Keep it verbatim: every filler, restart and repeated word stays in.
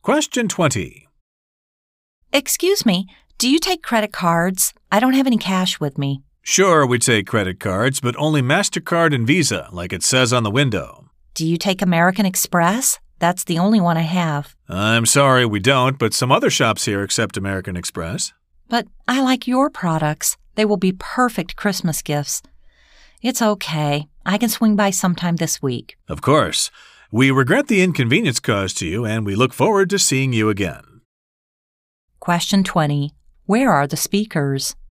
Question twenty. Excuse me, do you take credit cards? I don't have any cash with me. Sure, we take credit cards, but only MasterCard and Visa, like it says on the window. Do you take American Express? That's the only one I have. I'm sorry, we don't, but some other shops here accept American Express. But I like your products. They will be perfect Christmas gifts. It's okay. I can swing by sometime this week. Of course. We regret the inconvenience caused to you, and we look forward to seeing you again. Question twenty. Where are the speakers?